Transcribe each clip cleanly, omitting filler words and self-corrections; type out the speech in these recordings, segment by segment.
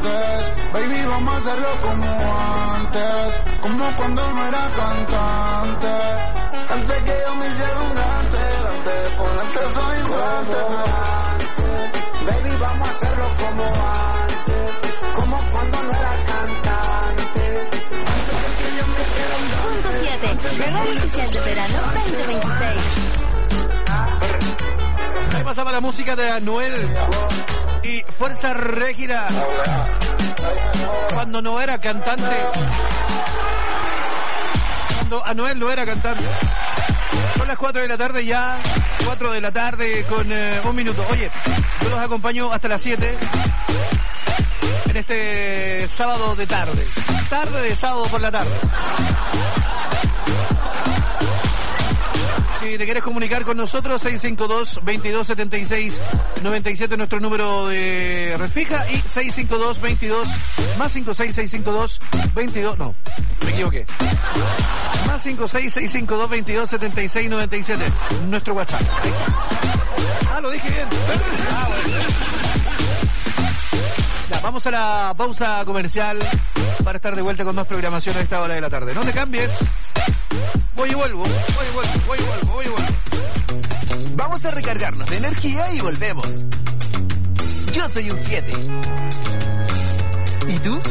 antes. Baby, vamos a hacerlo como antes, como cuando no era cantante. Antes que yo me hiciera un antes de ponerte soy instante. Baby, vamos a hacerlo como antes, como cuando no era cantante. Antes que yo me hiciera un Punto 7, la radio oficial de verano 2026. Ahí pasaba la música de Anuel y Fuerza Régida. Cuando no era cantante. Cuando Anuel no era cantante. Son las 4 de la tarde ya. 4 de la tarde con un minuto. Oye, yo los acompaño hasta las 7 en este sábado de tarde. Tarde de sábado por la tarde. Si te quieres comunicar con nosotros, 652-2276-97, nuestro número de red fija, y 652-22 más 56-652-22, no, me equivoqué, más 56-652-2276-97, nuestro WhatsApp. Ah, lo dije bien. Ah, bueno. Ya, vamos a la pausa comercial para estar de vuelta con más programación a esta hora de la tarde. No te cambies. Voy y vuelvo. Vamos a recargarnos de energía y volvemos. Yo soy un 7. ¿Y tú?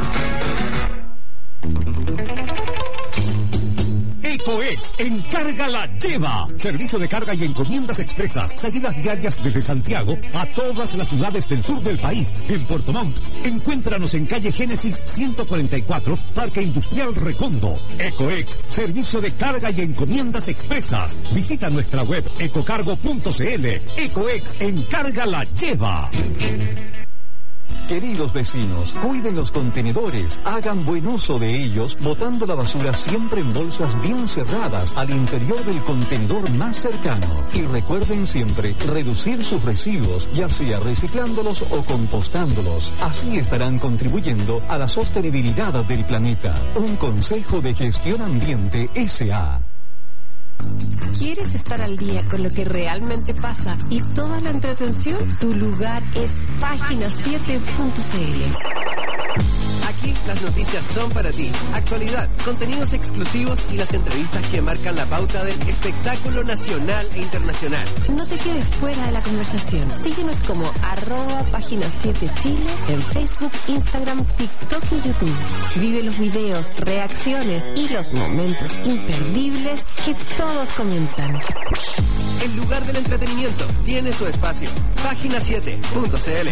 EcoEx, encarga la lleva. Servicio de carga y encomiendas expresas. Salidas diarias desde Santiago a todas las ciudades del sur del país. En Puerto Montt, encuéntranos en calle Génesis 144, Parque Industrial Recondo. EcoEx, servicio de carga y encomiendas expresas. Visita nuestra web ecocargo.cl. EcoEx, encarga la lleva. Queridos vecinos, cuiden los contenedores, hagan buen uso de ellos, botando la basura siempre en bolsas bien cerradas al interior del contenedor más cercano. Y recuerden siempre reducir sus residuos, ya sea reciclándolos o compostándolos. Así estarán contribuyendo a la sostenibilidad del planeta. Un consejo de Gestión Ambiente S.A. ¿Quieres estar al día con lo que realmente pasa y toda la entretención? Tu lugar es Página7.cl. Aquí las noticias son para ti. Actualidad, contenidos exclusivos y las entrevistas que marcan la pauta del espectáculo nacional e internacional. No te quedes fuera de la conversación. Síguenos como @Página7Chile en Facebook, Instagram, TikTok y YouTube. Vive los videos, reacciones y los momentos imperdibles que todos comentan. El lugar del entretenimiento tiene su espacio. Página7.cl.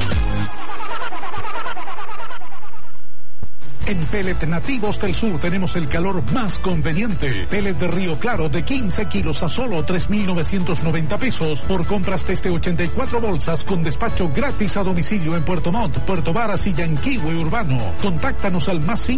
En Pellet Nativos del Sur tenemos el calor más conveniente. Pellet de Río Claro de 15 kilos a solo 3,990 pesos por compras desde 84 bolsas con despacho gratis a domicilio en Puerto Montt, Puerto Varas y Yanquihue Urbano. Contáctanos al más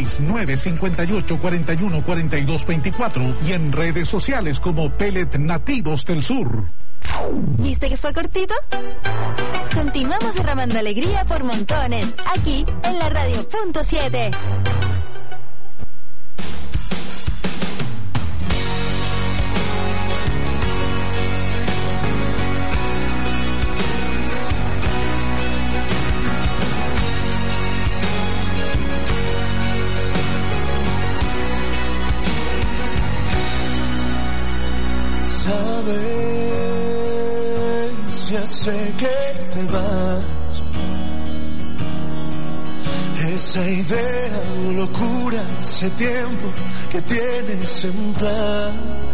569-5841-4224 y en redes sociales como Pellet Nativos del Sur. ¿Viste que fue cortito? Continuamos derramando alegría por montones, aquí en la radio Punto 7. Ya sé que te vas. Esa idea o locura, ese tiempo que tienes en plan.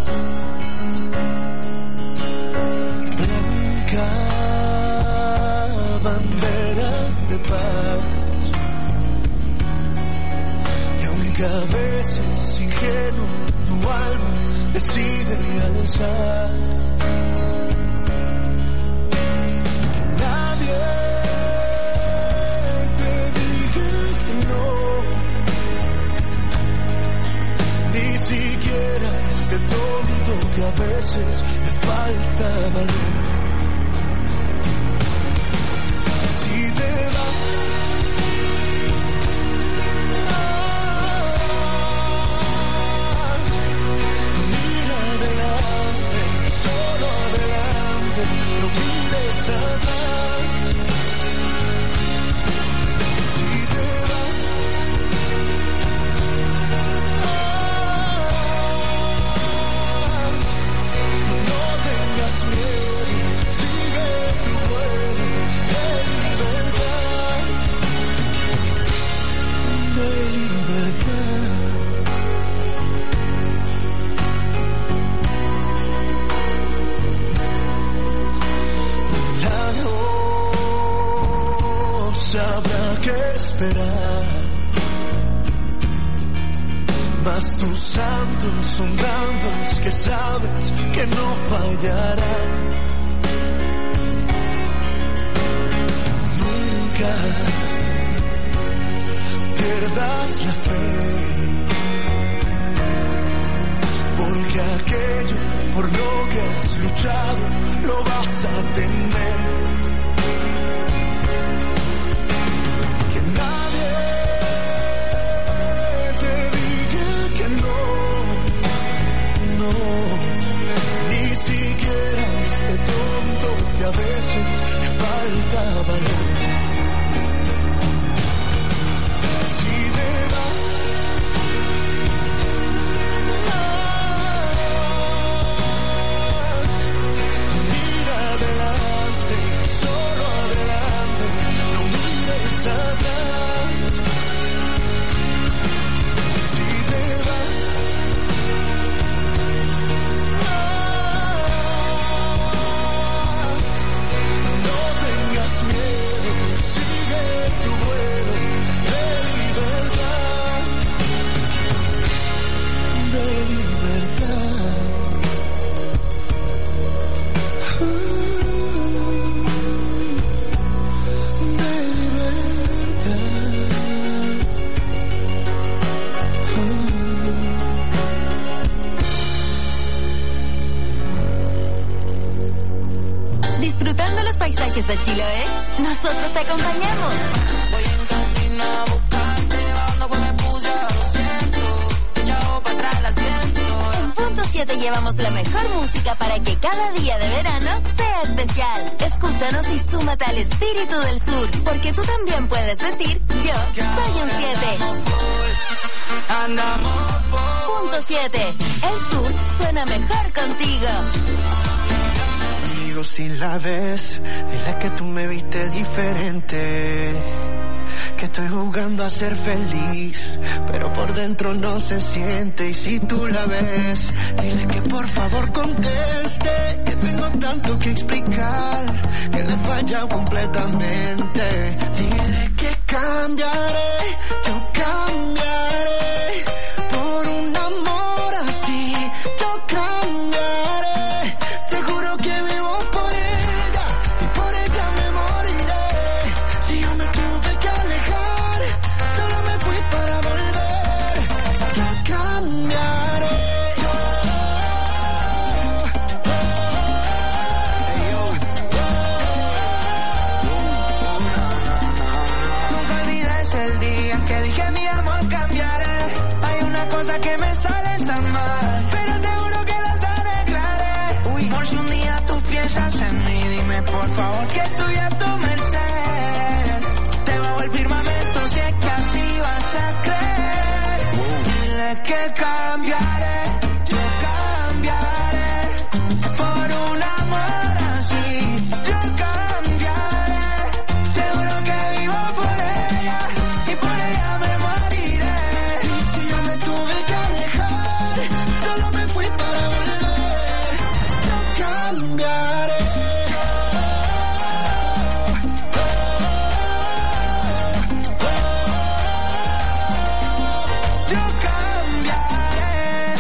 Blanca bandera de paz. Y aunque a veces ingenuo tu alma decide alzar. Este tonto que a veces me falta valor. Si te vas, mira adelante, solo habrá que esperar. Mas tus santos son tantos que sabes que no fallarán. Nunca pierdas la fe, porque aquello por lo que has luchado lo vas a tener. Que nadie te diga que no, ni siquiera este tonto que a veces le falta valor. De Chiloé, nosotros te acompañamos. Voy en camino a buscarte, bajando pues me puse a 200, echado para atrás el asiento. En Punto 7 llevamos la mejor música para que cada día de verano sea especial. Escúchanos y súmate al espíritu del sur, porque tú también puedes decir, yo soy un 7. Punto 7, el sur suena mejor contigo. Si la ves, dile que tú me viste diferente, que estoy jugando a ser feliz, pero por dentro no se siente. Y si tú la ves, dile que por favor conteste, que tengo tanto que explicar, que le he fallado completamente. Dile que cambiaré, yo cambiaré por un amor así, yo cambiaré, te juro que vivo por ella y por ella me moriré. Si yo me tuve que alejar, solo me fui para volver. Yo cambiaré. Nunca olvides el día que dije mi amor cambiaré. Hay una cosa que me sale tan mal, pero te juro que las arreglaré. Uy, por si un día tú piensas en mí, dime por favor que estoy a tu merced. Te bajo el firmamento si es que así vas a creer. Dile que cambiaré, yo cambiaré por un amor así. Yo cambiaré, te juro que vivo por ella y por ella me moriré. Y si yo me tuve que alejar, solo me fui para volver. Yo cambiaré. Yo cambiaré.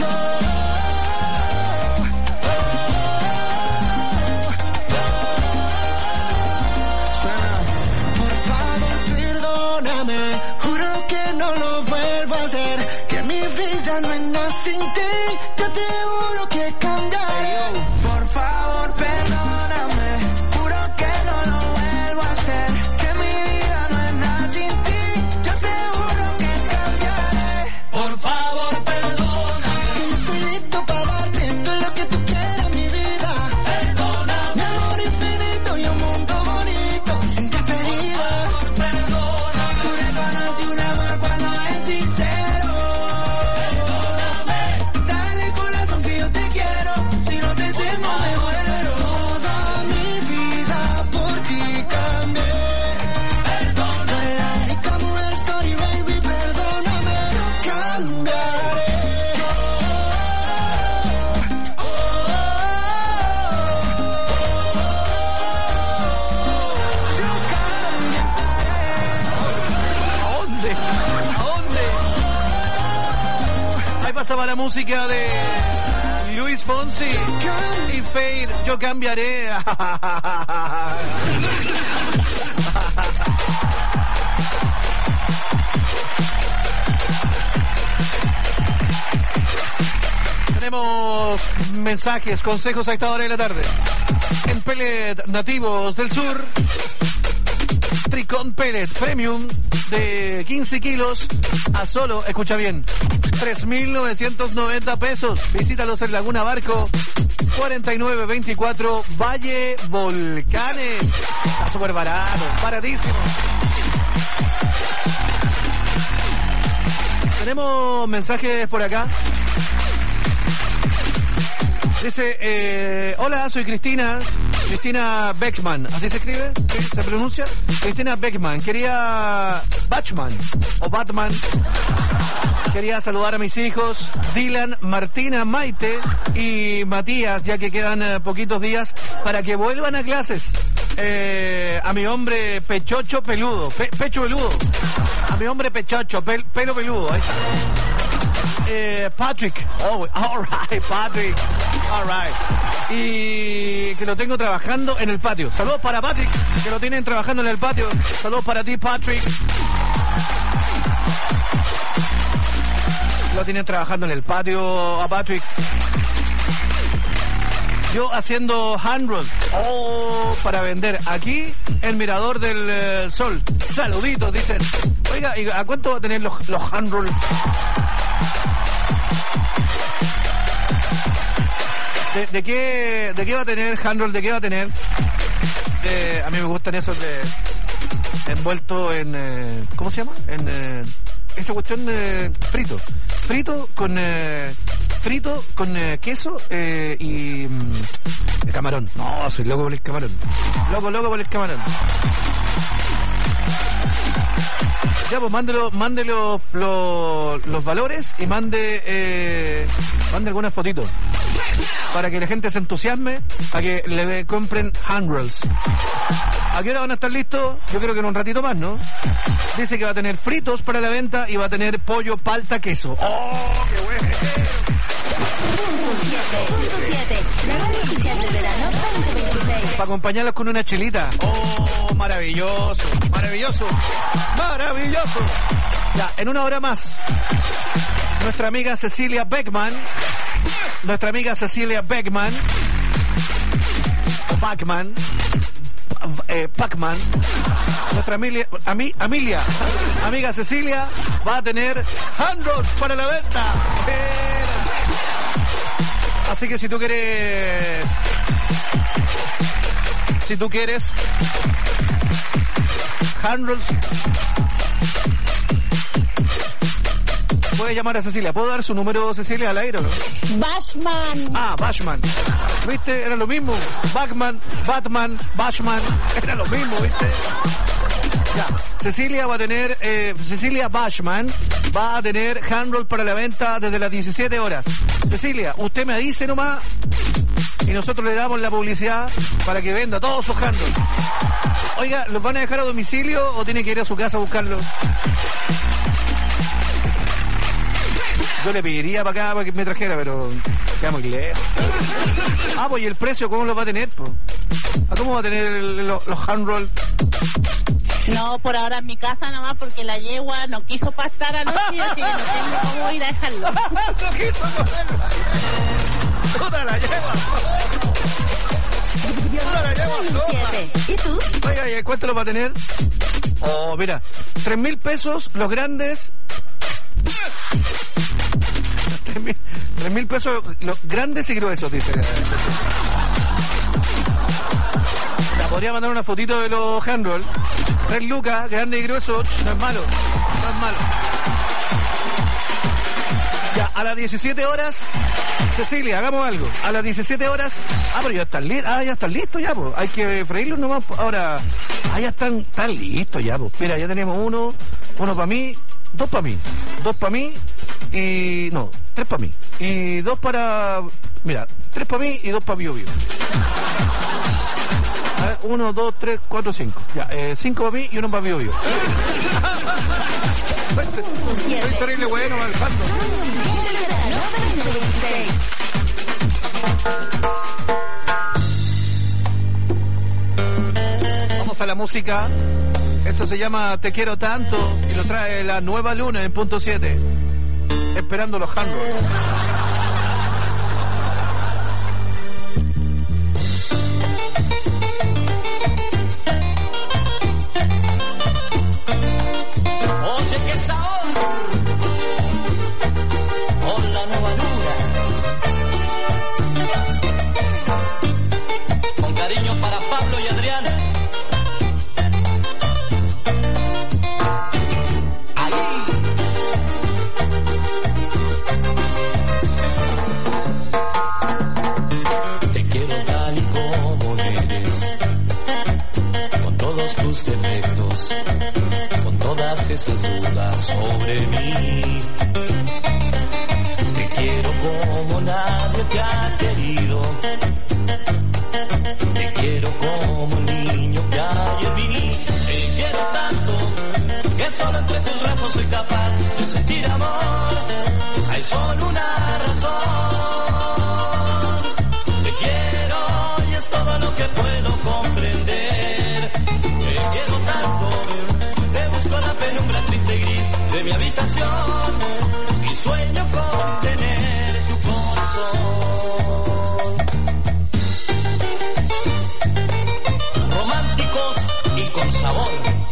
Por favor, perdóname, juro que no lo vuelvo a hacer, que mi vida no es nada sin ti, yo te juro que cambiaré. Por favor, perdóname, juro que no lo vuelvo a hacer, que mi vida no es nada sin ti, yo te juro que cambiaré. Por favor, perdóname, Que yo estoy listo para darte todo lo que tú quieras, mi vida. perdóname, Mi amor infinito y un mundo bonito, sin despedida. perdóname. Tú reconoces un amor cuando es sincero. Perdóname. Dale corazón que yo te quiero, si no te esta va la música de Luis Fonsi y Fade, Yo Cambiaré. Tenemos mensajes, consejos a esta hora de la tarde. En Pellet Nativos del Sur, Tricón Pellet Premium de 15 kilos a solo, escucha bien, 3.990 pesos. Visítalos en Laguna Barco, 4924 Valle Volcanes. Está súper barato, baratísimo. Tenemos mensajes por acá. Dice, hola, soy Cristina Beckman, ¿así se escribe? ¿Sí? ¿Se pronuncia? Cristina Beckman, quería Batman, quería saludar a mis hijos, Dylan, Martina, Maite y Matías, ya que quedan poquitos días para que vuelvan a clases. A mi hombre pechocho peludo, pecho peludo, a mi hombre pechocho, pelo peludo, ahí está. Patrick, alright, Patrick, alright, y que lo tengo trabajando en el patio. Saludos para Patrick, que lo tienen trabajando en el patio. Saludos para ti, Patrick. Lo tienen trabajando en el patio a Patrick. Yo haciendo hand roll para vender aquí en Mirador del Sol. Saluditos, dicen. Oiga, ¿y a cuánto va a tener los hand roll? ¿De qué va a tener hand roll? ¿De qué va a tener? A mí me gustan esos de envuelto en ¿cómo se llama? En esa cuestión frito con queso y camarón. No, soy loco por el camarón. Loco por el camarón. Ya, pues mande los valores y mande algunas fotitos para que la gente se entusiasme, para que le compren hand rolls. ¿A qué hora van a estar listos? Yo creo que en un ratito más, ¿no? Dice que va a tener fritos para la venta y va a tener pollo, palta, queso. ¡Oh, qué bueno! Punto 7. La radio oficial del verano 2026. Para acompañarlos con una chelita. ¡Oh, maravilloso! ¡Maravilloso! ¡Maravilloso! Ya, en una hora más, nuestra amiga Cecilia Beckman, o Pac-Man, nuestra amiga Cecilia va a tener hand rolls para la venta. Así que si tú quieres hand rolls, puedes llamar a Cecilia. ¿Puedo dar su número, Cecilia, al aire o no? Bashman. Ah, Bashman. ¿Viste? Era lo mismo. Batman, Bashman. Era lo mismo, ¿viste? Ya. Cecilia Bashman va a tener hand roll para la venta desde las 17 horas. Cecilia, usted me dice nomás y nosotros le damos la publicidad para que venda todos sus hand rolls. Oiga, ¿los van a dejar a domicilio o tiene que ir a su casa a buscarlos? Yo le pediría para acá para que me trajera, pero queda muy lejos. Ah, pues, ¿y el precio cómo lo va a tener? Pues? ¿Cómo va a tener los hand roll? No, por ahora en mi casa nomás, porque la yegua no quiso pastar anoche, así que no tengo cómo ir a dejarlo. No quiso comerlo. Toda la yegua. ¿Y tú? Oiga, ¿y cuánto lo va a tener? Oh, mira, 3.000 pesos los grandes. 3.000 pesos los grandes y gruesos, dice. La podría mandar una fotito de los hand roll. 3 lucas, grande y grueso, no es malo. Ya, a las 17 horas, Cecilia, hagamos algo. A las 17 horas, pero ya están listos. Ya están listos ya, pues. Hay que freírlos nomás. Ahora, ya están listos ya, pues. Mira, ya tenemos uno para mí, 2 para mí, 2 para mí y... no, 3 para mí. Y 2 para... mira, 3 para mí y 2 para Bio Bio. A ver, 1, 2, 3, 4, 5. Ya, 5 para mí y 1 para Bio Bio. Soy terrible bueno, Alejandro. Vamos a la música. Esto se llama Te Quiero Tanto y lo trae La Nueva Luna en punto 7. Esperando los handballs. Oye, qué sabor con la nueva luna. Con cariño para Pablo y Adriana. Te quiero tal y como eres, con todos tus defectos, todas esas dudas sobre mí. Te quiero como nadie te ha querido. Te quiero como el niño que hay en mí. Te quiero tanto que solo entre tus brazos soy capaz de sentir amor. Hay solo una razón. Te quiero y es todo lo que puedo comprender. Te quiero tanto, la penumbra triste y gris de mi habitación y sueño con tener tu corazón. Románticos y con sabor.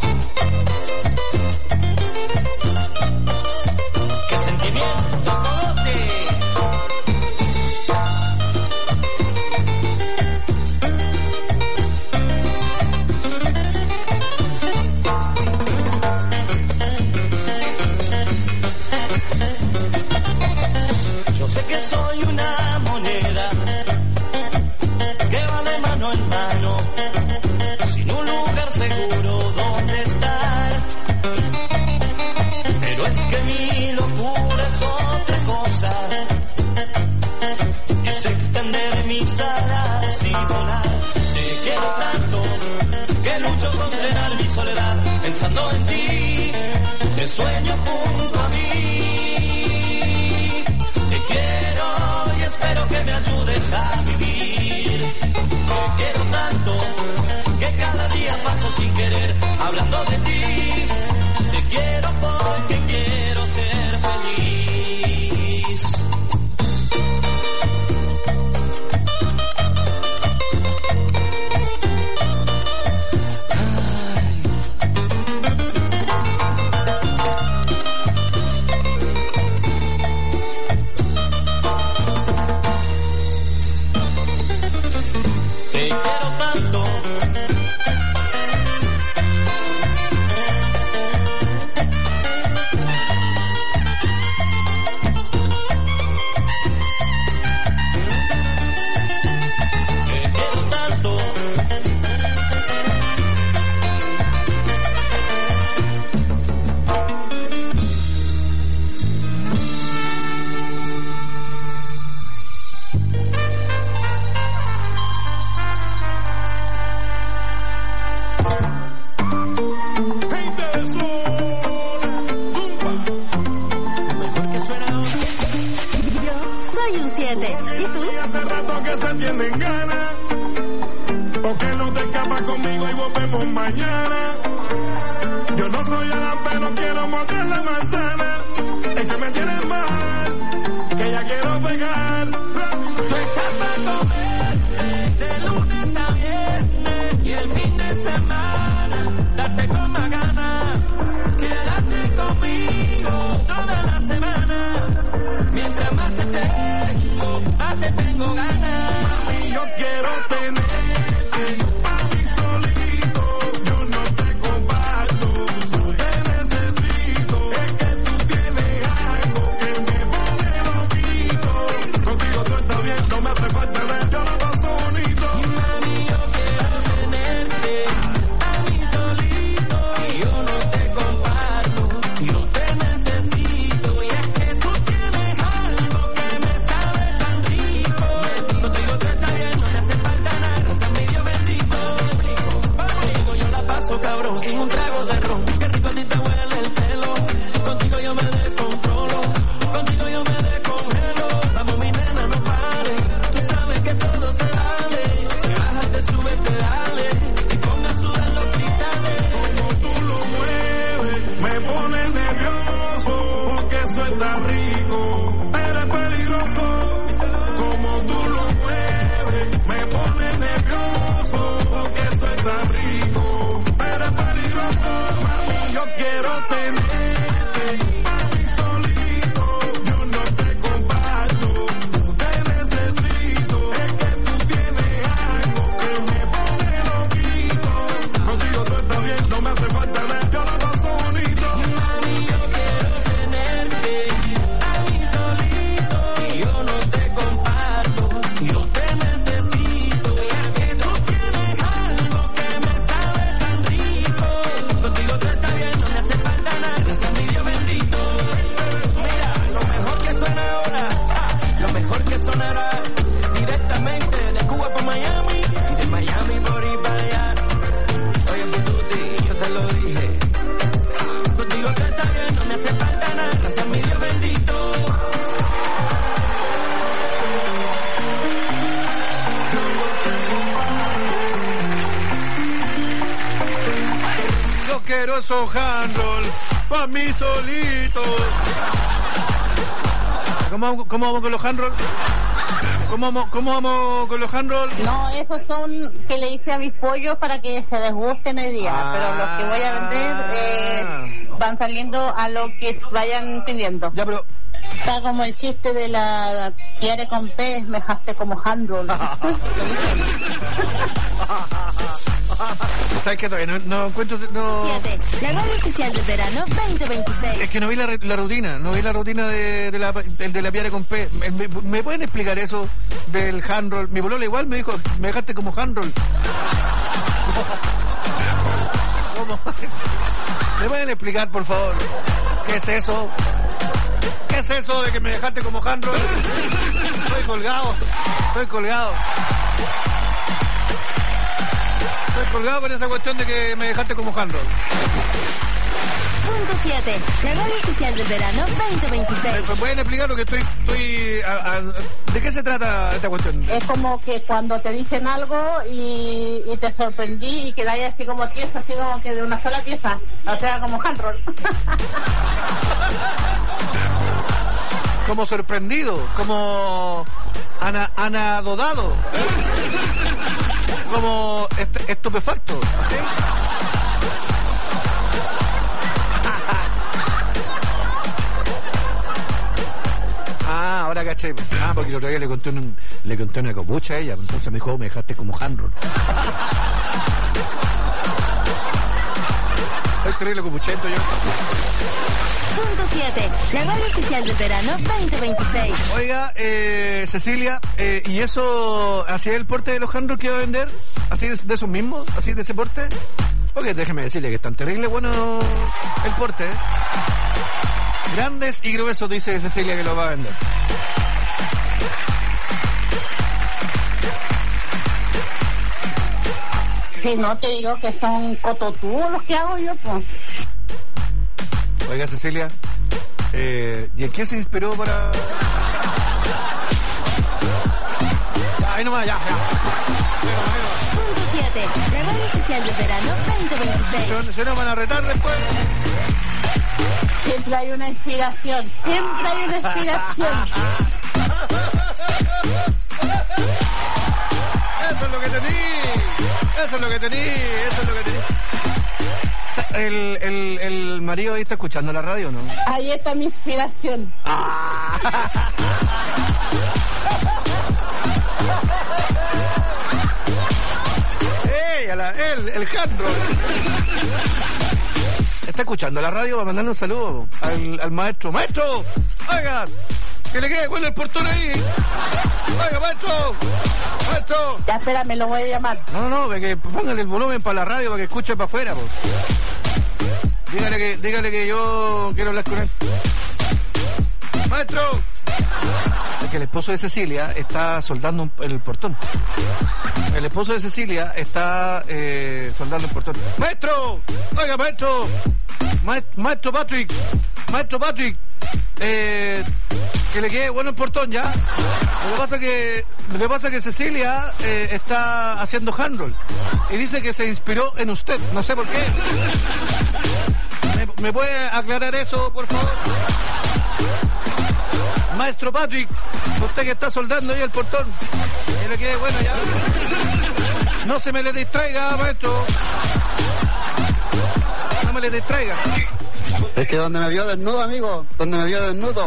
¡Qué sentimiento, cogote! Sé que soy una moneda que va de mano en mano, sin un lugar seguro donde estar. Pero es que mi locura es otra cosa, es extender mis alas y volar. Te quiero tanto que lucho contra mi soledad, pensando en ti, te sueño junto a mí. Espero que me ayudes a vivir. Te quiero tanto que cada día paso sin querer hablando de ti. Te quiero porque quiero ser feliz. está rico, pero es peligroso. Como tú lo mueves, me pone nervioso. Porque eso está rico, pero es peligroso. Mami, yo quiero tenerte pa' mí solito. Yo no te comparto, yo te necesito. Es que tú tienes algo que me pone loquito. Contigo todo está bien, no me hace falta nada, yo la paso bonito. Mami, yo quiero tenerte a mí solito. Y yo no te comparto, yo te necesito. Es que tú tienes algo que me sabe tan rico. Contigo todo está bien, no me hace falta nada, gracias a mi Dios bendito. Mira, lo mejor que suena ahora, lo mejor que sonará directamente de Cuba para Miami y de Miami por ir para allá. Oye, Pituti, yo te lo dije. Contigo todo está bien, no me hace falta nada, gracias a mi Dios bendito. Yo quiero esos handroll pa' mí solito. ¿Cómo vamos con los handroll? ¿Cómo vamos con los handroll? No, esos son que le hice a mis pollos para que se desgusten hoy día, pero los que voy a vender van saliendo a lo que vayan pidiendo. Ya, pero... Está como el chiste de la quiere con pez, me dejaste como handroll. ¿Sabes qué? Todavía no encuentro... No... 7. La radio especial del verano 2026. Es que no vi la rutina, de la piare con P. ¿Me pueden explicar eso del handroll? Mi bolola igual me dijo, me dejaste como handroll. ¿Cómo? ¿Me pueden explicar, por favor? ¿Qué es eso? ¿Qué es eso de que me dejaste como handroll? Estoy colgado. Estoy colgado con esa cuestión de que me dejaste como handroll. Punto 7. La radio especial del verano 2026. ¿Me pueden explicar lo que estoy ¿de qué se trata esta cuestión? Es como que cuando te dicen algo y te sorprendí y quedáis así como tiesa, así como que de una sola pieza, o sea, como handroll. Como sorprendido, como anadodado, como estupefacto. ¿Sí? Ahora caché. Porque el otro día le conté una copucha a ella, entonces me dijo, me dejaste como handroll. Estoy terrible copuchento yo. Punto 7. La radio especial del verano 2026. Oiga, Cecilia, ¿y eso, así es el porte de los handrolls que iba a vender? ¿Así de esos mismos? ¿Así de ese porte? Porque déjeme decirle que es tan terrible bueno el porte, ¿eh? Grandes y gruesos, dice Cecilia que lo va a vender. Si no te digo que son cototúos los que hago yo, pues. Oiga, Cecilia, ¿y en qué se inspiró para...? Ya, ahí nomás, ya. Punto 7. La radio especial del verano 2026. ¿Se nos van a retar después? Siempre hay una inspiración. Eso es lo que tení. El marido ahí está escuchando la radio, ¿no? Ahí está mi inspiración. El handroll. Está escuchando la radio, va a mandarle un saludo al maestro. ¡Maestro! ¡Oiga! ¡Que le quede bueno el portón ahí! ¡Oiga, maestro! ¡Maestro! Ya, espérame, lo voy a llamar. No, que póngale el volumen para la radio para que escuche para afuera, pues. Dígale que yo quiero hablar con él. ¡Maestro! Es que el esposo de Cecilia está soldando el portón. El esposo de Cecilia está soldando el portón. ¡Maestro! ¡Oiga, maestro! Maestro Patrick, que le quede bueno el portón ya. Lo que pasa que Cecilia está haciendo handroll y dice que se inspiró en usted. No sé por qué. ¿Me puede aclarar eso, por favor? Maestro Patrick, usted que está soldando ahí el portón. Quiero que, bueno, ya. No se me le distraiga, maestro. No me le distraiga. Es que donde me vio desnudo, amigo, donde me vio desnudo.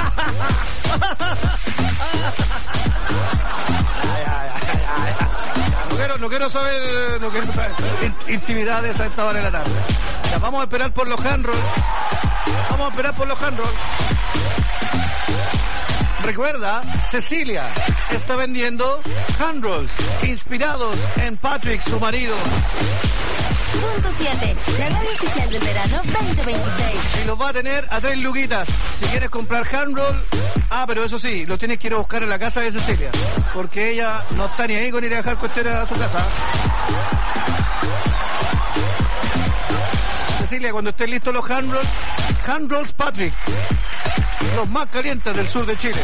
No quiero saber intimidades a esta hora de la tarde. Ya, vamos a esperar por los hand rolls. Recuerda, Cecilia está vendiendo hand rolls inspirados en Patrick, su marido. Punto 7, la radio oficial del verano 2026. Y los va a tener a 3 luquitas. Si quieres comprar hand roll, pero eso sí, lo tienes que ir a buscar en la casa de Cecilia, porque ella no está ni ahí con ir a dejar cuestiones a su casa. Cecilia, cuando estén listos los hand rolls Patrick, los más calientes del sur de Chile.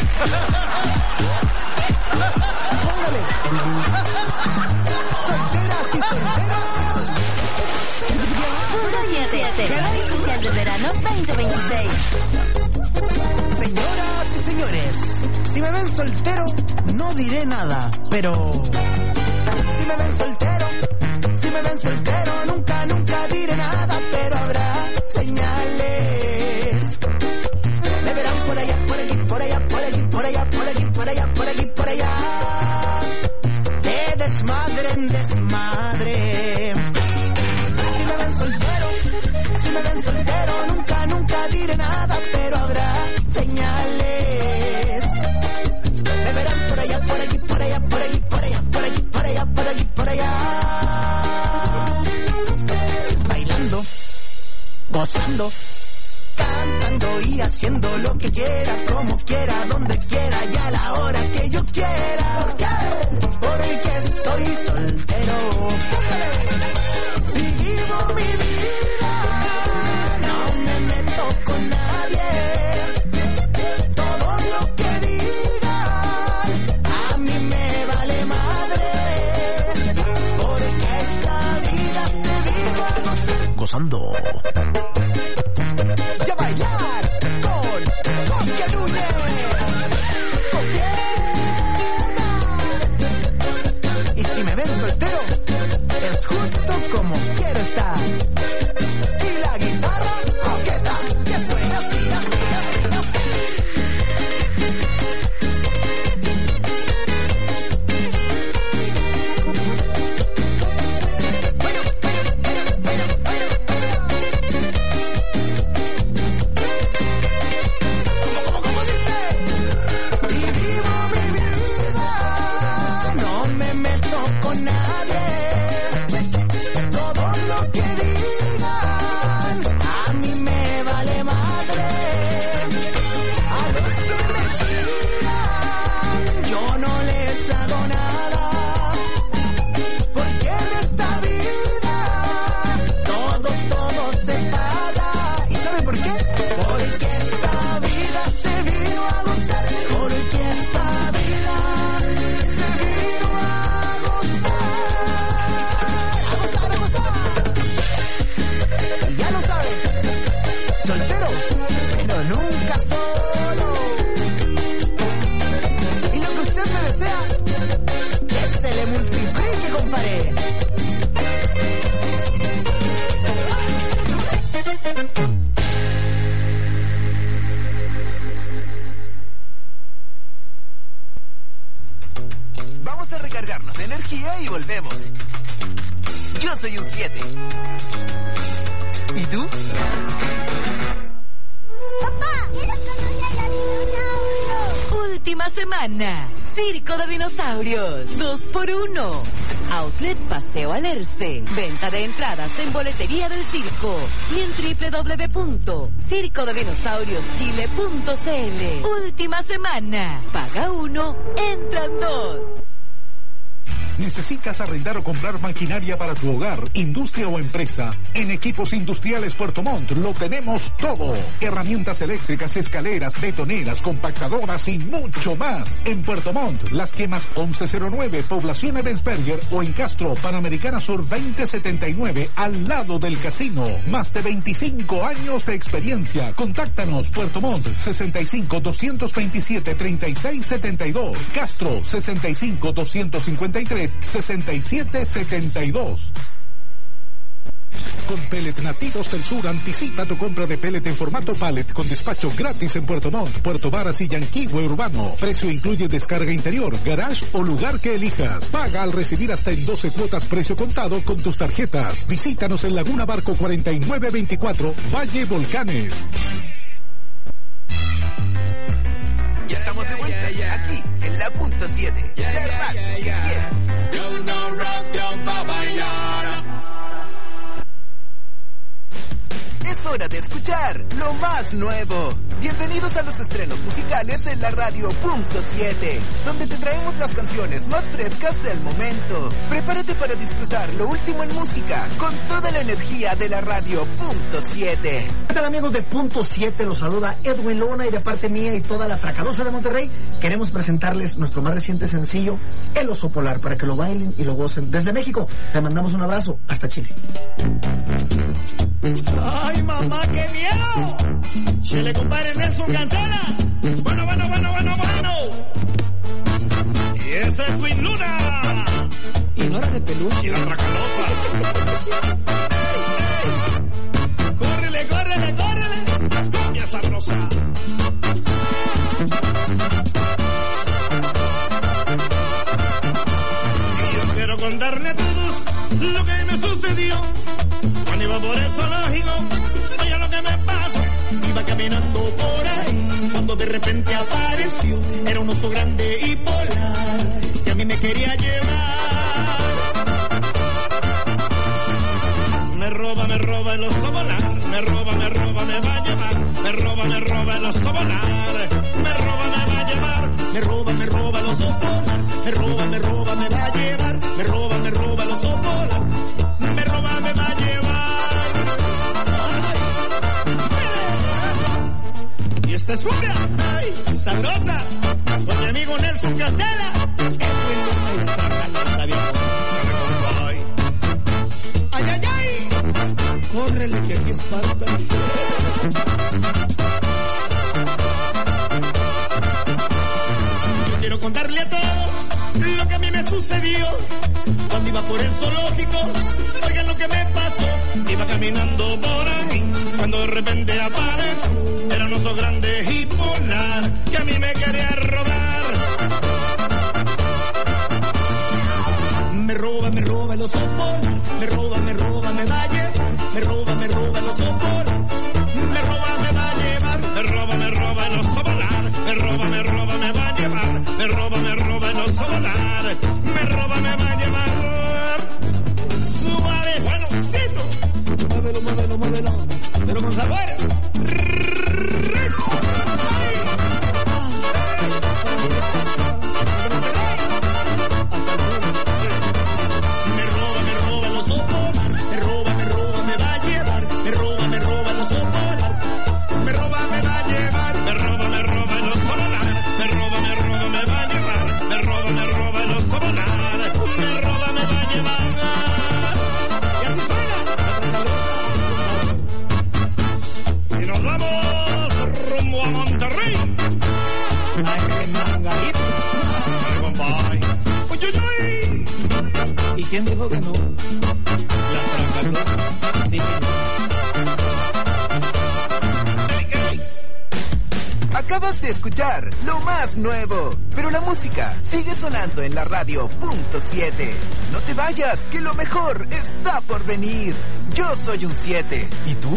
Solteras y solteros. Punto 7, la radio oficial del verano 2026. Señoras y señores, si me ven soltero, no diré nada, pero si me ven soltero, nunca diré nada, pero habrá señales. Me verán por allá, por aquí, por allá, por allí, por allá, por aquí, por allá, por aquí, por allá. De desmadre en desmadre. Si me ven soltero, nunca diré nada, pero habrá señales. Me verán por allá, por aquí, por allá, por aquí, por allá, por aquí, por allá, por aquí, por allá. Bailando, gozando, cantando y haciendo lo que quiera, como quiera, donde quiera y a la hora que yo quiera. ¿Por qué? Porque estoy soltero. Y vivo mi vida, no me meto con nadie. Todo lo que digan a mí me vale madre, porque esta vida se vive gozando. Ya bailar con Jorge Núñez. Y si me ven soltero, es justo como quiero estar. Y la guitarra coqueta que suena así, así, así, así. ¿Cómo dice? Y vivo mi vida, no me meto con nadie. Todo lo que digan a mí me vale madre. A los que me tiran yo no les hago nada, porque en esta vida todo se paga. ¿Y saben por qué? Porque esta vida se vino a gozar. Porque esta vida se vino a gozar. Y ya lo saben, soltero, pero nunca solo. Y lo que usted me desea, que se le multiplique, compadre. Vamos a recargarnos de energía y volvemos. Yo soy un 7. ¿Y tú? Papá, quiero conocer a dinosaurios. Última semana. Circo de Dinosaurios. 2x1. Outlet Paseo Alerce. Venta de entradas en boletería del circo y en www.circodedinosaurioschile.cl. Última semana. Paga 1, entran 2. ¿Necesitas arrendar o comprar maquinaria para tu hogar, industria o empresa? En Equipos Industriales Puerto Montt lo tenemos todo. Herramientas eléctricas, escaleras, betoneras, compactadoras y mucho más. En Puerto Montt, Las Quemas 1109, Población Ebensberger, o en Castro, Panamericana Sur 2079, al lado del casino. Más de 25 años de experiencia. Contáctanos. Puerto Montt 65-227-3672. Castro 65-253-6772. Con Pellet Nativos del Sur, anticipa tu compra de pellet en formato pallet con despacho gratis en Puerto Montt, Puerto Varas y Yanquihue Urbano. Precio incluye descarga interior, garage o lugar que elijas. Paga al recibir hasta en 12 cuotas precio contado con tus tarjetas. Visítanos en Laguna Barco 4924, Valle Volcanes. Ya estamos de vuelta aquí en la punto 7. Es hora de escuchar lo más nuevo. Bienvenidos a los estrenos musicales en la radio Punto 7, donde te traemos las canciones más frescas del momento. Prepárate para disfrutar lo último en música con toda la energía de la radio Punto 7. ¿Qué tal, amigos de Punto 7? Los saluda Edwin Luna, y de parte mía y toda la Tracalosa de Monterrey queremos presentarles nuestro más reciente sencillo, El Oso Polar, para que lo bailen y lo gocen. Desde México te mandamos un abrazo hasta Chile. ¡Ay, mamá, qué miedo! Se le compadre Nelson Cancela. Bueno. Y ese es Queen Luna. Y no era de peluche. Y la Tracalosa. Córrele. Cumbia sabrosa. Y yo quiero contarle a todos lo que me sucedió cuando iba por el zoológico. Oye lo que me pasó. Iba caminando por ahí cuando de repente apareció. Era un oso grande y polar que a mí me quería llevar. Me roba el oso polar. Me roba, me va a llevar. Me roba el oso polar. Me roba, me va a llevar. Me roba el oso polar. Me roba, me va a llevar. Me roba el oso polar. Me roba, me va a llevar. Y esta es cumbia, ay, sabrosa, con mi amigo Nelson Cancela. Ay. Córrele que aquí espanta. Yo quiero contarle a todos lo que a mí me sucedió cuando iba por el zoológico. Oigan lo que me pasó. Iba caminando por ahí cuando de repente apareció. Era un oso grande y polar que a mí me quería robar. Me roba el oso polar. Me roba, me va a llevar. Me roba el oso polar. Me roba, me va a llevar. Me roba el oso polar. Me roba, me va a llevar. Me roba el oso polar. Me roba, me va a llevar. Suavecito. Muévelo. Pero con sabor. Me roba el oso polar. Me roba, me va a llevar. Me roba el oso polar. Me roba, me va a llevar. Me roba el oso polar. Me roba, me va a llevar. Me roba el oso polar. Me roba, me va a llevar. Y así suena. Y nos vamos rumbo a Monterrey. Ay, qué mangadito. Uy. ¿Y quién dijo que no? La Tracalosa. Sí. Acabas de escuchar lo más nuevo, pero la música sigue sonando en la radio Punto 7. No te vayas, que lo mejor está por venir. Yo soy un 7. ¿Y tú?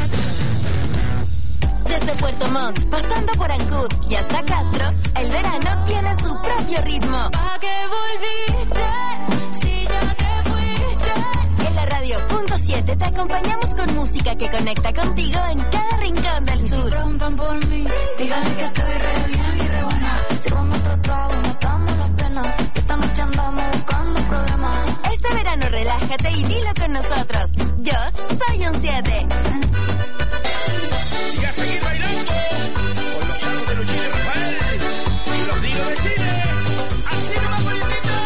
Desde Puerto Montt, pasando por Ancud y hasta Castro, el verano tiene su propio ritmo. ¿A qué volviste? Si ya te fuiste. En la radio Punto 7 te acompañamos con música que conecta contigo en cada rincón del sur. Si preguntan por mí, díganle que estoy re bien y re buena. Sirvamos otro trago, matamos la pena. Esta noche andamos buscando Relájate y dilo con nosotros. Yo soy un 7. Y a seguir bailando con los charros de Luchín y Rafael y los Digos de Chile. Así nomás, bonitito.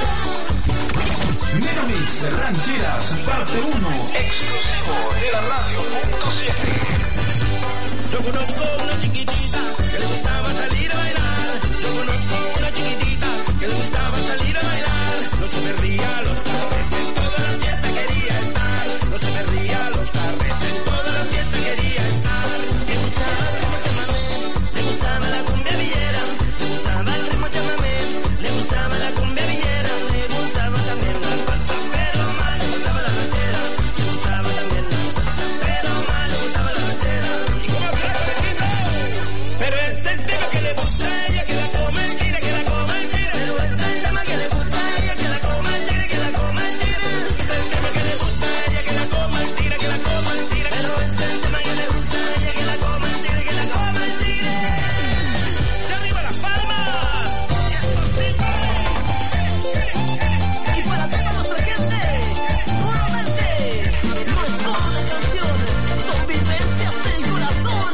Megamix Rancheras, parte 1. Exclusivo de la radio.7. Yo conozco una chiquitita que le gustaba salir a bailar. Yo conozco una chiquitita que le gustaba salir a bailar. No se perdía los carretes, toda la fiesta quería estar. No se perdía los carretes, toda la fiesta quería estar. Le gustaba el ritmo chamamé, le gustaba la cumbia villera. Le gustaba el ritmo chamamé, le gustaba la cumbia villera. Le gustaba también la salsa, pero más le gustaba la ranchera. Le gustaba también la salsa, pero más le gustaba la ranchera. ¿Y cómo hablaba de ritmo? Pero este es el tema que le gusta a ella, que la coma el tira, que la coma el tira. Pero este es el tema que le gusta a ella, que la coma el tira, que la coma el tira. Este es el tema que le gusta a ella, que la coma el tira, que la coma el tira. Pero este es el tema que le gusta a ella, que la coma el tira, que la coma el tira. ¡Se arriba las palmas! Y para toda nuestra gente, nuevamente, no es solo una canción, son vivencias del corazón.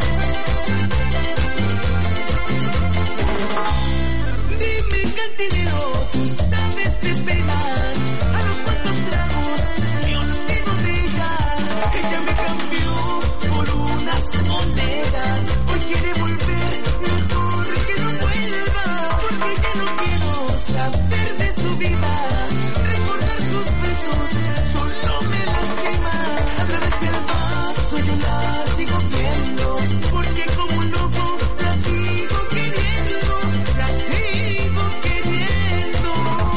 Dime cantinero, sabes de penas, a los cuantos tragos me olvido de ella. Ella me cambió por unas monedas, hoy quiere volver, mejor que no vuelva, porque ya no quiero saber de su vida. Recordar sus besos solo me lastima. A través del vaso yo la sigo viendo, porque como un loco la sigo queriendo, la sigo queriendo.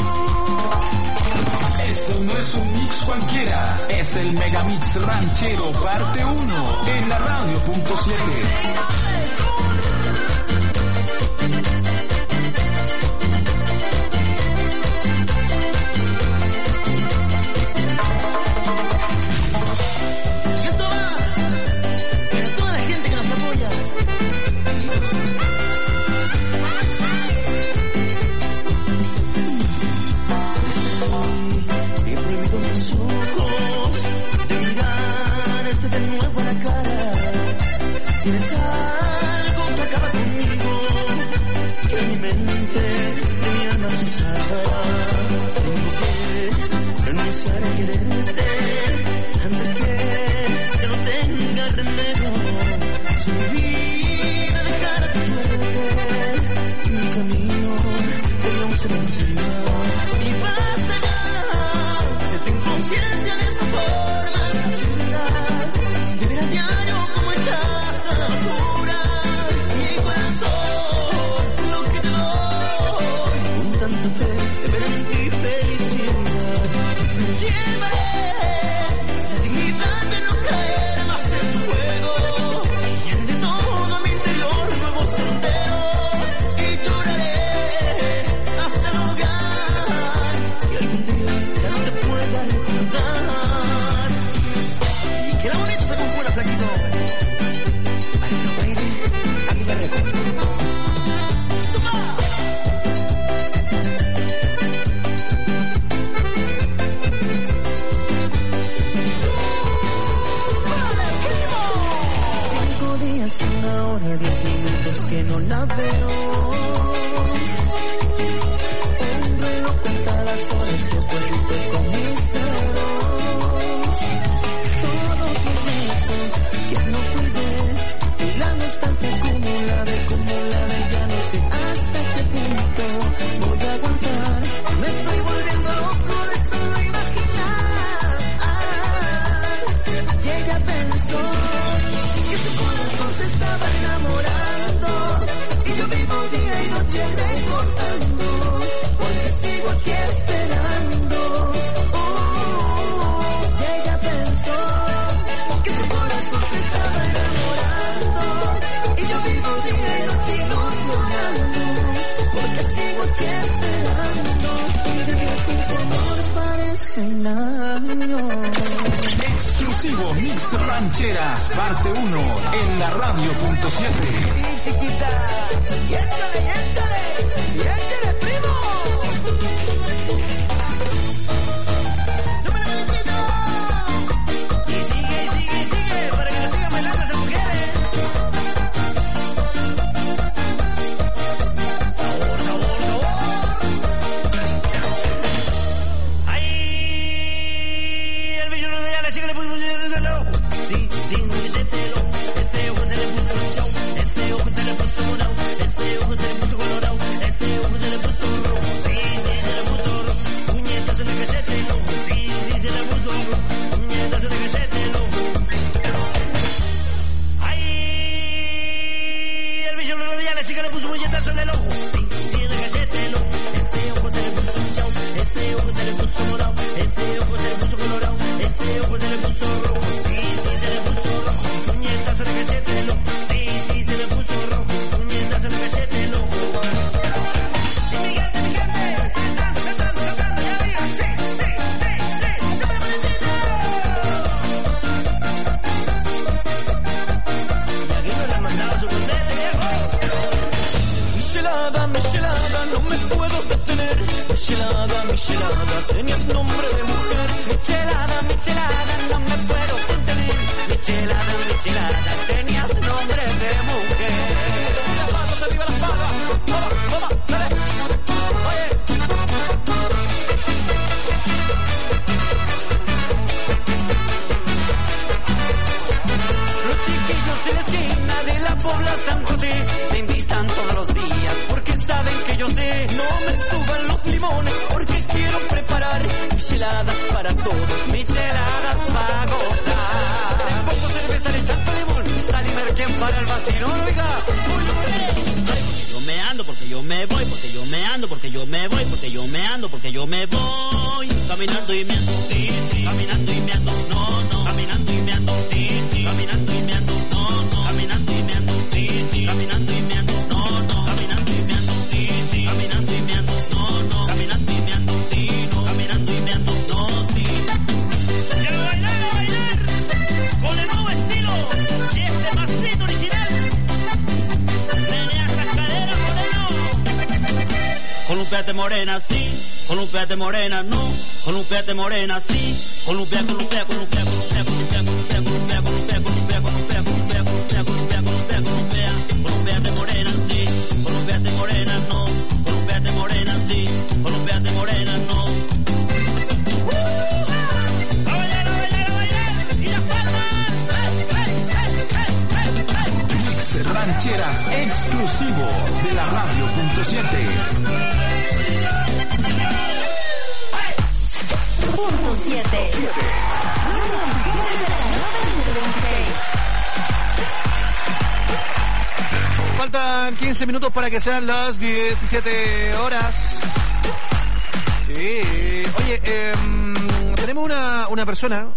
Esto no es un mix cualquiera, es el Megamix Ranchero parte 1 en la radio.7. Y esto va para toda la gente que nos apoya. He prohibido mis ojos de mirarte de nuevo a la cara. Tienes algo que acaba conmigo, que mi mente de mi alma se traba. Tengo que renunciar a quererte antes que ya no tenga remedio. Si mi vida dejara tu suerte, mi camino sería un cementerio. Y basta ya de tu inconsciencia de esa forma absurda, de ver a diario como echas a la basura mi corazón, lo que te doy con tanta fe de ver en ti felicidad. Me llevaré la dignidad de no caer más en tu juego, y haré de todo mi interior nuevos senderos, y lloraré hasta lograr que algún día ya no te pueda recordar. Y que la bonita se compone, flaquito. Baila, baile, aquí la recuerdo. ¡Suma! Cinco días, una hora, 10 minutos que no la veo. Un reloj cuenta las horas, yo cuento con mis dedos. Todos los besos que no cuidé, y la nostalgia acumulada, ya no sé hasta qué punto voy a aguantar. Me estoy volviendo loco de solo imaginar. Y ella pensó que su corazón se estaba enamorando, y yo vivo día y noche recordando, porque sigo aquí esperando. Y ella pensó que su corazón se estaba enamorando, y yo vivo día y noche ilusionando, porque sigo aquí esperando. Y sin su amor parece un año. Exclusivo Mix Rancheras parte 1 en la radio.7. Chiquita, yéntale, primo. que yo lo la chica le puso un puñetazo en el ojo. Sí, en el cachete el ojo. Ese ojo se le puso hinchado, ese ojo se le puso morado, ese ojo se le puso colorado, ese ojo se le puso rojo. Sí, se le puso rojo. Puñetazo en el cachete el ojo. Sí, se le puso rojo. Puñetazo en el cachete el ojo. Y mi gente, cantando, ya diga, sí, siempre bonitito. Y aquí no le han mandado su contete, viejo. Michelada, no me puedo detener. Michelada, tenías nombre de mujer. Michelada, no me puedo contener. Michelada, tenías nombre de mujer. Las palmas, arriba las palmas. Vamos, dale. Oye. Los chiquillos de la esquina de la Pobla San José me invitan todos los días porque saben que yo sé. No me suban los limones porque quiero preparar micheladas para todos, micheladas para gozar. Les pongo cerveza, le chanto limón, sal y merquén para el vacilón, oiga. Yo me ando porque yo me voy, porque yo me ando, porque yo me voy, porque yo me ando, porque yo me voy. Caminando y me ando, sí, caminando y me ando, no, caminando y me ando, sí, caminando y me ando, no, caminando y me ando, sí, caminando y me ando, no, caminando y me ando, sí, caminando y me ando, no, caminando y me ando, sí, caminando y me ando, no, sí. Y a bailar, con el nuevo estilo y este pasito original. Menea esas caderas, moreno. Columpiate morena, sí, columpiate morena, no, columpiate morena, sí, columpia, columpia, columpia, columpia, columpia, columpia, columpia, columpia, columpia, columpia, columpia, columpia, columpia, columpia, columpia, columpiate morena, sí, columpiate morena, no, columpiate morena, sí, columpiate morena, no. A bailar, y las palmas. Mix Rancheras exclusivo de la Radio.7. Punto 7. Faltan 15 minutos para que sean las 17 horas. Sí. Oye, tenemos una persona,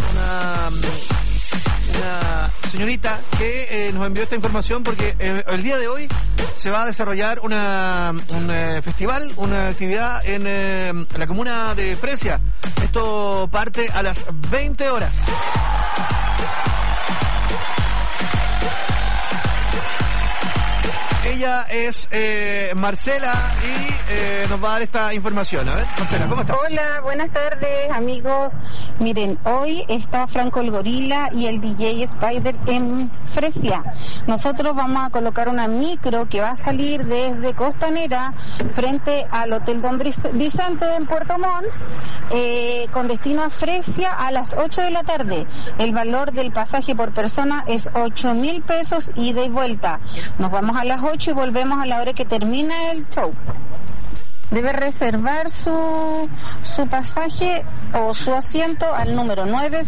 una señorita que nos envió esta información porque el día de hoy se va a desarrollar un festival, una actividad en la comuna de Fresia. Esto parte a las 20 horas. Ella es Marcela y nos va a dar esta información. A ver, Marcela, ¿cómo estás? Hola, buenas tardes, amigos. Miren, hoy está Franco el Gorila y el DJ Spider en Fresia. Nosotros vamos a colocar una micro que va a salir desde Costanera frente al Hotel Don Vicente en Puerto Montt, con destino a Fresia a las 8 de la tarde. El valor del pasaje por persona es 8.000 pesos ida y vuelta. Nos vamos a las 8 y volvemos a la hora que termina el show. Debe reservar su pasaje o su asiento al número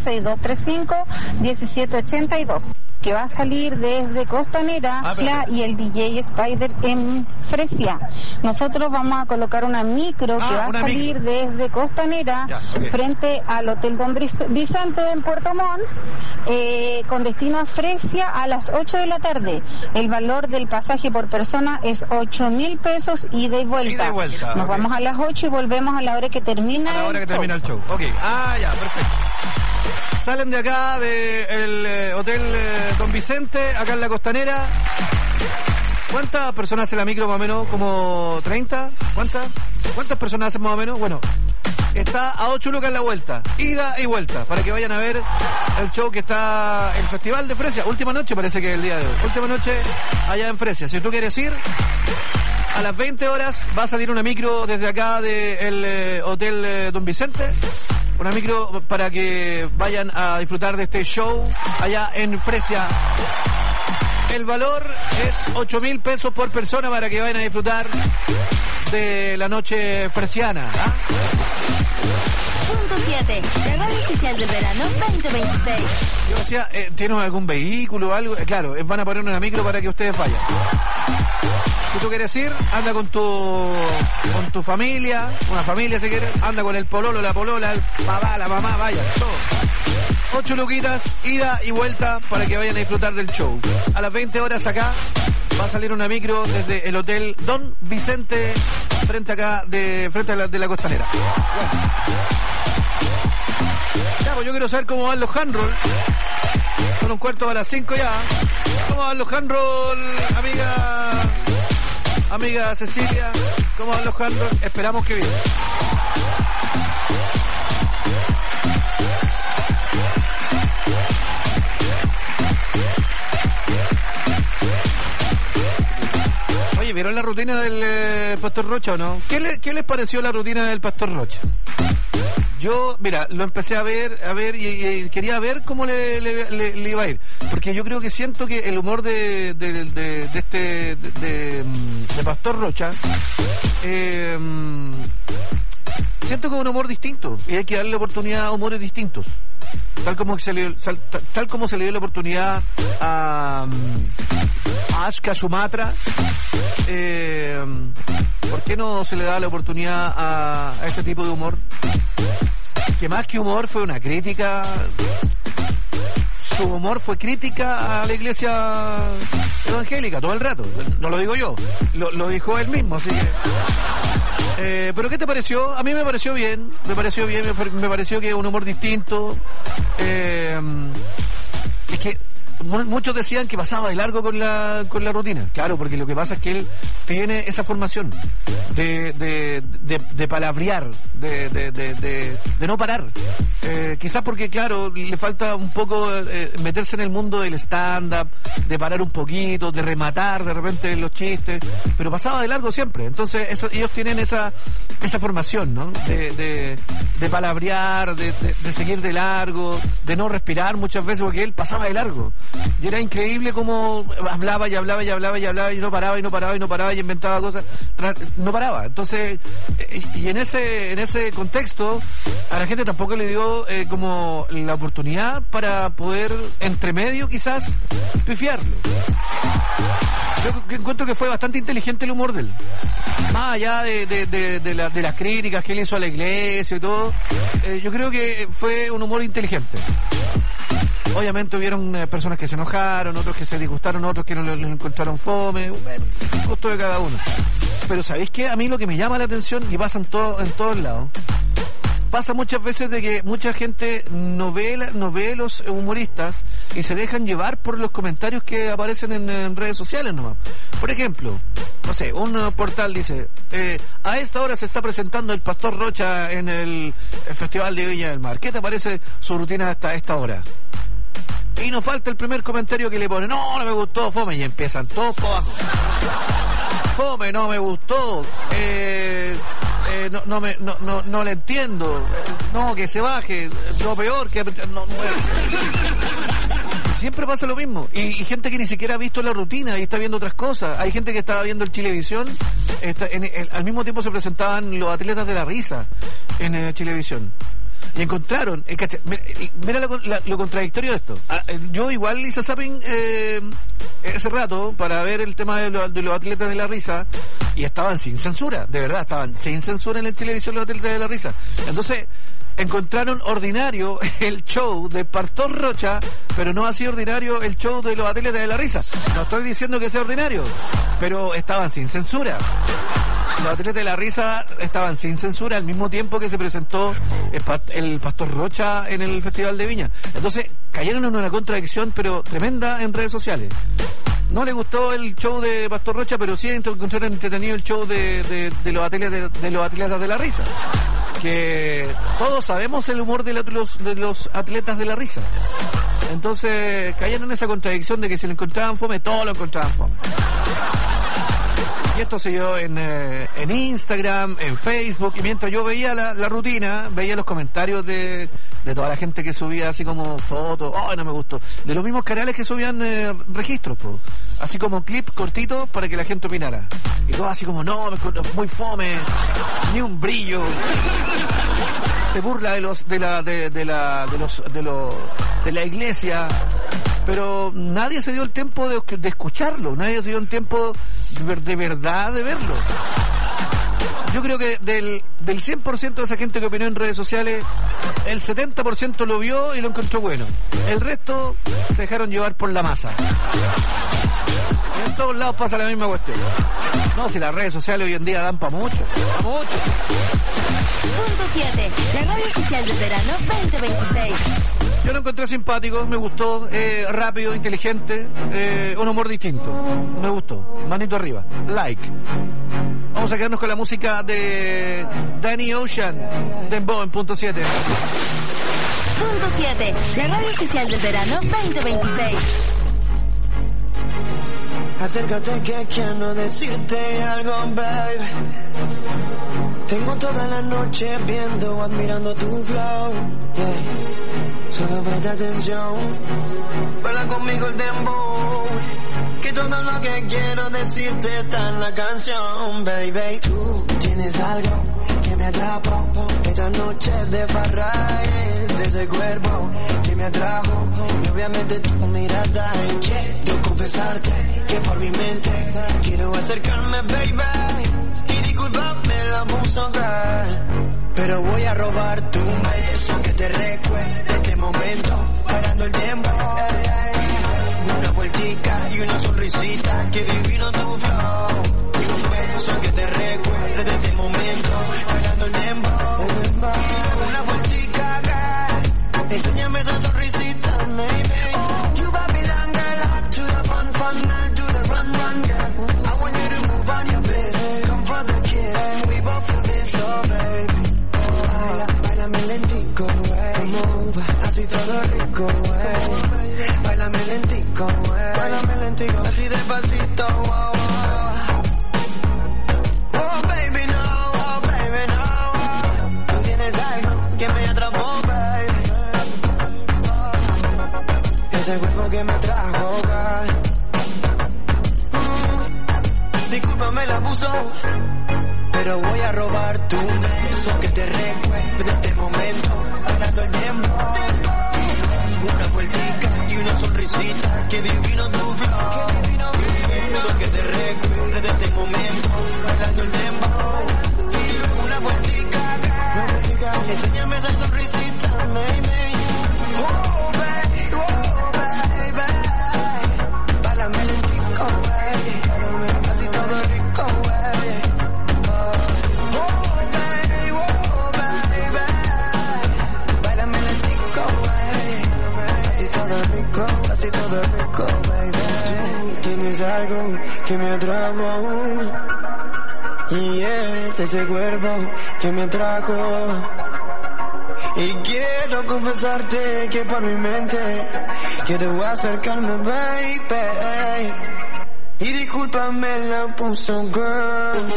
96235-1782, que va a salir desde Costanera y el DJ Spider en Fresia. Nosotros vamos a colocar una micro que va a salir desde Costanera frente al Hotel Don Vicente en Puerto Montt, con destino a Fresia a las 8 de la tarde. El valor del pasaje por persona es 8.000 pesos ida y vuelta. Nos vamos a las 8 y volvemos a la hora que termina el show. Ok, ya, perfecto. Salen de acá del Hotel Don Vicente, acá en la Costanera. ¿Cuántas personas hace la micro más o menos? ¿Como 30? ¿Cuántas personas hacen más o menos? Bueno, está a 8 lucas la vuelta, ida y vuelta, para que vayan a ver el show que está, el Festival de Fresia. Última noche parece que es el día de hoy. Última noche allá en Fresia. Si tú quieres ir, a las 20 horas va a salir una micro desde acá del Hotel Don Vicente. Una micro para que vayan a disfrutar de este show allá en Fresia. El valor es 8.000 pesos por persona para que vayan a disfrutar de la noche fresiana. 100.7, la radio oficial del verano 2026. Yo decía, ¿tienes algún vehículo o algo? Claro, van a poner una micro para que ustedes vayan. Si tú quieres ir, anda con tu familia, una familia si quieres, anda con el pololo, la polola, el papá, la mamá, vaya, todo. 8 luquitas, ida y vuelta para que vayan a disfrutar del show. A las 20 horas acá va a salir una micro desde el hotel Don Vicente, frente a la Costanera. Bueno. Ya, pues yo quiero saber cómo van los handroll. Son 4:45 ya. ¿Cómo van los handroll, amiga Cecilia? ¿Cómo van los handroll? Esperamos que bien. Oye, ¿vieron la rutina del Pastor Rocha o no? ¿Qué les pareció la rutina del Pastor Rocha? Yo, mira, lo empecé a ver y quería ver cómo le iba a ir. Porque yo creo que siento que el humor de Pastor Rocha, siento que es un humor distinto y hay que darle oportunidad a humores distintos. Tal como se le dio la oportunidad a Ashka Sumatra, ¿por qué no se le da la oportunidad a este tipo de humor? Que más que humor fue una crítica. Su humor fue crítica a la iglesia evangélica todo el rato. No lo digo yo, lo dijo él mismo, así que... ¿pero qué te pareció? A mí me pareció bien, me pareció que es un humor distinto. Es que muchos decían que pasaba de largo con la rutina. Claro, porque lo que pasa es que él tiene esa formación de palabrear, de no parar. Quizás porque, claro, le falta un poco meterse en el mundo del stand-up, de parar un poquito, de rematar de repente los chistes, pero pasaba de largo siempre. Entonces ellos tienen esa formación, ¿no? De palabrear, de seguir de largo, de no respirar muchas veces, porque él pasaba de largo. Y era increíble cómo hablaba y no paraba y inventaba cosas, no paraba. Entonces, y en ese contexto a la gente tampoco le dio como la oportunidad para poder entre medio quizás pifiarlo. Yo encuentro que fue bastante inteligente el humor de él, más allá de las críticas que él hizo a la iglesia y todo. Yo creo que fue un humor inteligente. Obviamente hubieron personas que se enojaron, otros que se disgustaron, otros que no lo encontraron fome, bueno, gusto de cada uno. Pero ¿sabéis qué? A mí lo que me llama la atención, y pasa en todos lados, pasa muchas veces de que mucha gente no ve los humoristas y se dejan llevar por los comentarios que aparecen en redes sociales nomás. Por ejemplo, no sé, un portal dice, a esta hora se está presentando el Pastor Rocha en el Festival de Viña del Mar. ¿Qué te parece su rutina hasta esta hora? Y nos falta el primer comentario que le pone, no me gustó, fome, y empiezan todos por abajo. Fome, no me gustó, no le entiendo, no, que se baje, lo peor, que no. Siempre pasa lo mismo, y gente que ni siquiera ha visto la rutina y está viendo otras cosas. Hay gente que estaba viendo el Chilevisión, al mismo tiempo se presentaban los atletas de la risa en Chilevisión. Y encontraron, mira lo contradictorio de esto. Yo igual hice zapping ese rato para ver el tema de los atletas de la risa, y estaban sin censura, de verdad, estaban sin censura en la televisión los atletas de la risa. Entonces encontraron ordinario el show de Pastor Rocha, pero no así ordinario el show de los atletas de la risa. No estoy diciendo que sea ordinario, pero estaban sin censura. Los atletas de la risa estaban sin censura al mismo tiempo que se presentó el Pastor Rocha en el Festival de Viña. Entonces cayeron en una contradicción pero tremenda en redes sociales. No le gustó el show de Pastor Rocha, pero sí encontraron entretenido el show de los atletas de la risa. Que todos sabemos el humor de los atletas de la risa. Entonces cayeron en esa contradicción de que si lo encontraban fome, todos lo encontraban fome. Y esto se dio en Instagram, en Facebook, y mientras yo veía la rutina, veía los comentarios de de toda la gente que subía así como fotos, no me gustó, de los mismos canales que subían registros, po, así como clip cortito para que la gente opinara, y todo así como no, muy fome, ni un brillo, se burla de la iglesia, pero nadie se dio el tiempo de escucharlo, nadie se dio el tiempo de verdad de verlo. Yo creo que del 100% de esa gente que opinó en redes sociales, el 70% lo vio y lo encontró bueno. El resto se dejaron llevar por la masa. Y en todos lados pasa la misma cuestión. No, si las redes sociales hoy en día dan para mucho. Punto 7. La radio oficial del verano 2026. Yo lo encontré simpático, me gustó, rápido, inteligente, un humor distinto. Me gustó. Manito arriba. Like. Vamos a quedarnos con la música de Danny Ocean, Dembow en punto 7. Punto 7. La radio oficial del verano 2026. Acércate que quiero decirte algo, baby. Tengo toda la noche viendo o admirando tu flow, yeah. Solo presta atención, baila conmigo el dembow, que todo lo que quiero decirte está en la canción, baby. Tú tienes algo que me atrapa, esta noche de farra es ese cuerpo que me atrajo, y obviamente tu mirada, quiero confesarte que por mi mente quiero acercarme, baby, y disculpame el abuso, girl, pero voy a robar tu beso que te recuerde este momento, parando el tiempo, una vueltica y una sonrisita, que divino tu flow, y un beso que te recuerde de este momento, parando el tiempo, una vueltica, girl, enséñame esa sonrisita, maybe. You Babylon girl, up to the fun, now to the run, girl. I want you to move on your best, come for the kiss, we both feel this, oh baby. Bailame lentico, move, así todo rico, bailame lentico, así despacito, oh baby no, tú tienes algo que me atrapó, baby, ese cuerpo que me trajo, discúlpame el abuso, pero voy a robar tu beso que te recuerde este momento, parando el tiempo, una vueltica y una sonrisita, que divino tu flow, beso que te recuerde este momento, parando el tiempo, una vueltica, enséñame esa sonrisita, baby. Oh baby, bailame lentico, baby, así todo rico, baby. Así todo rico, baby. Tú tienes algo que me atrapó, y es ese cuerpo que me atrajo, y quiero confesarte que por mi mente quiero acercarme, baby, y discúlpame la puso, girl.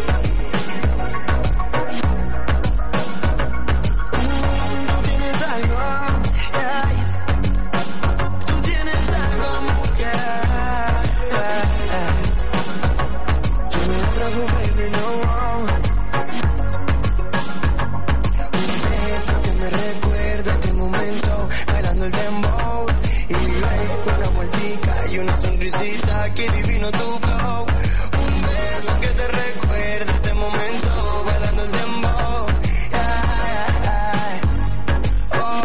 Que divino tu flow, un beso que te recuerde este momento, bailando el dembow, oh.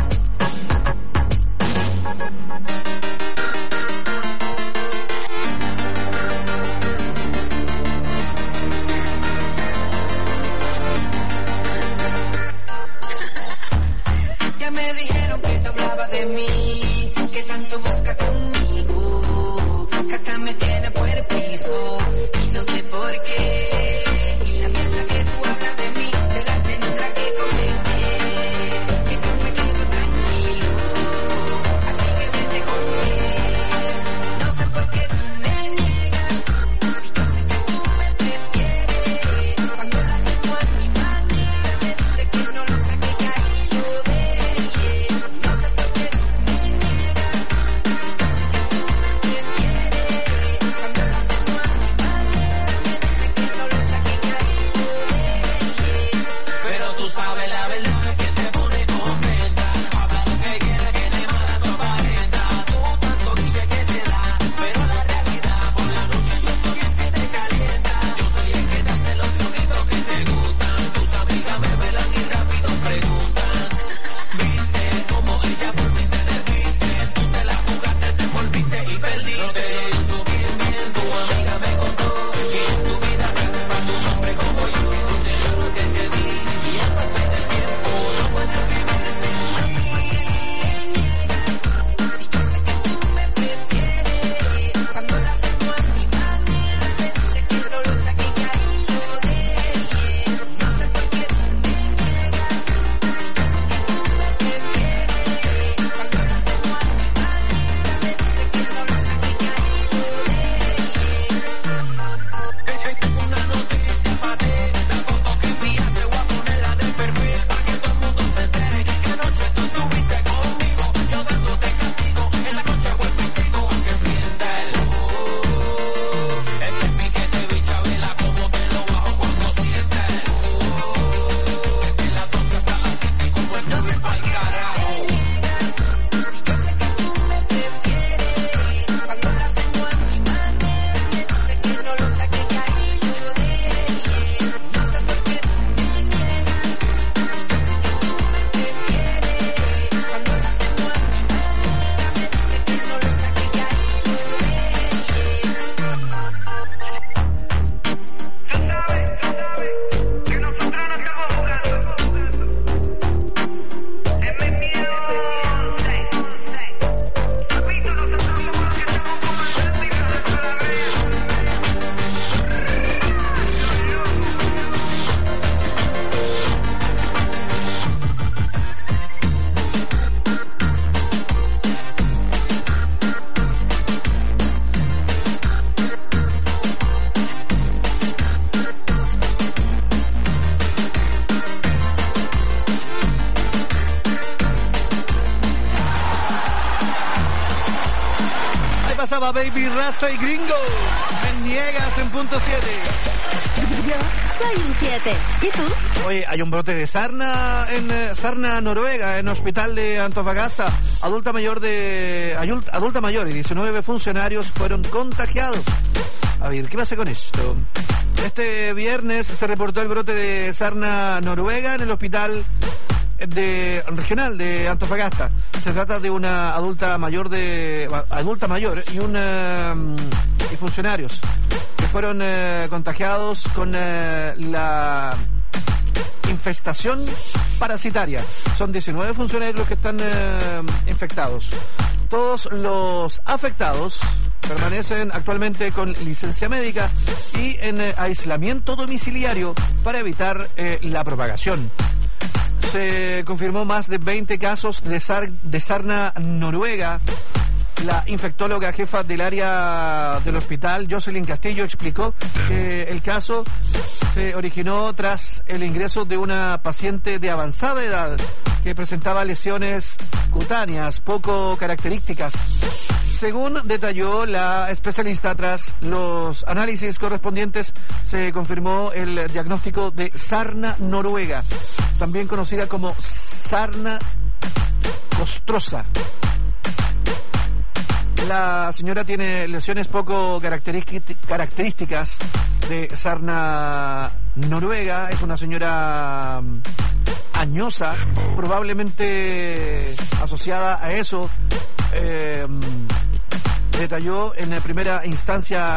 Ya me dijeron que te hablaba de mí, que tanto busca conmigo, que acá me tiene fuera. Baby Rasta y Gringo. Me niegas en punto 7. Yo soy un 7. ¿Y tú? Oye, hay un brote de sarna en Sarna, Noruega, en hospital de Antofagasta. Adulta mayor y 19 funcionarios fueron contagiados. A ver, ¿qué pasa con esto? Este viernes se reportó el brote de sarna noruega en el hospital regional de Antofagasta. Se trata de una adulta mayor y funcionarios que fueron contagiados con la infestación parasitaria. Son 19 funcionarios los que están infectados. Todos los afectados permanecen actualmente con licencia médica y en aislamiento domiciliario para evitar la propagación. Se confirmó más de 20 casos de sarna noruega. La infectóloga jefa del área del hospital, Jocelyn Castillo, explicó que el caso se originó tras el ingreso de una paciente de avanzada edad que presentaba lesiones cutáneas poco características. Según detalló la especialista, tras los análisis correspondientes se confirmó el diagnóstico de sarna noruega, también conocida como sarna costrosa. La señora tiene lesiones poco características de sarna noruega. Es una señora añosa, probablemente asociada a eso. Detalló en primera instancia